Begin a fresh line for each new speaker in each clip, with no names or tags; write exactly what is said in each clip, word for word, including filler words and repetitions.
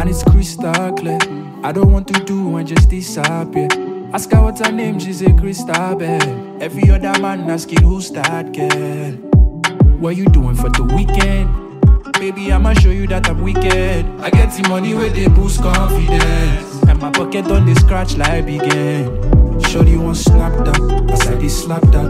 and it's crystal clear. I don't want to do and just disappear. Ask her what's her name, she say Crystal Bell. Every other man asking who's that girl. What you doing for the weekend? Baby, I'ma show you that I'm wicked. I get the money where they boost confidence, and my pocket on the scratch like begin. Shorty won't snap that, as I did slap that.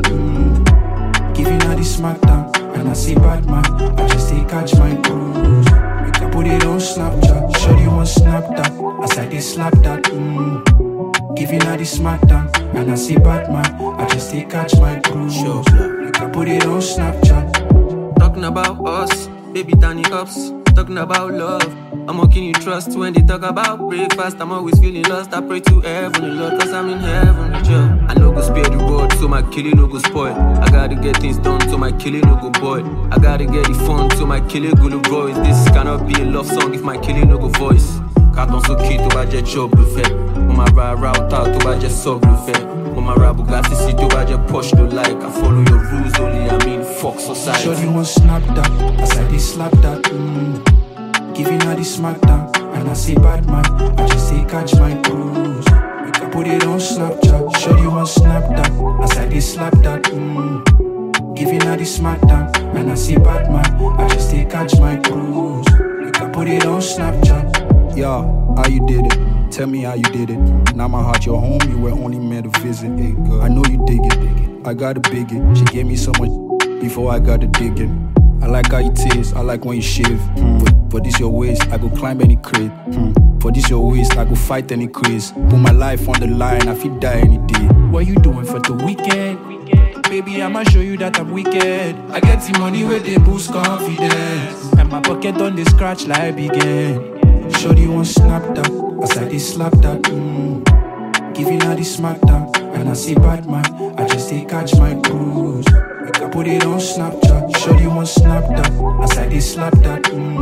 mm. Giving her the smackdown, and I say bad man, I just take catch my cruise. We can put it on Snapchat. Shorty won't snap that, as I did slap that. mm. Giving her the smackdown, and I say bad man, I just take catch my cruise. We can put it on Snapchat.
Talking about us, baby tiny ups. Talking about love, I'm walking you trust. When they talk about breakfast, I'm always feeling lost. I pray to heaven a lot, cause I'm in heaven with you. I no go spare the road, so my killing no go spoil. I gotta get things done, so my killing no go boil. I gotta get the fun, so my killing go look voice. This cannot be a love song if my killing no go voice. Carton sókè tó bá jẹ́ job ló fẹ́. Mo máa ra router tó bá jẹ́ sub ló fẹ́. Mo máa ra Bugatti sí tó bá jẹ́ Porsche ló like. I follow your rules only, I mean fuck society.
Shorty won't snap that, as I did slap that. mm. Giving her the smackdown, and I say bad man, I just say catch my cruise. We can put it on Snapchat. Shorty won't snap that, as I did slap that. mm. Giving her the smackdown, and I say bad man, I just say catch my cruise. We can put it on Snapchat.
Yo, how you did it? Tell me how you did it. Now my heart, your home, you were only meant to visit. I know you dig it. I gotta big it. She gave me so much before I got to digging. I like how you taste, I like when you shave. Hmm. For, for this your waist, I go climb any crate. Hmm. For this your waist, I go fight any craze. Put my life on the line, I feel die any day.
What you doing for the weekend? Baby, I'ma show you that I'm wicked. I get the money where they boost confidence, and my pocket on the scratch like begin. Shorty won't snap that, as I did slap that. mm. Giving her the smackdown, and I say bad man, I just take catch my cruise. We can put it on Snapchat. Shorty won't snap that, as I did slap that.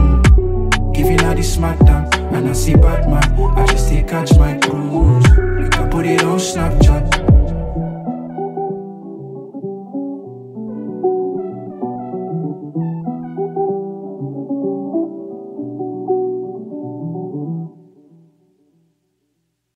mm. Giving her the smackdown, and I say bad man, I just take catch my cruise. We can put it on Snapchat.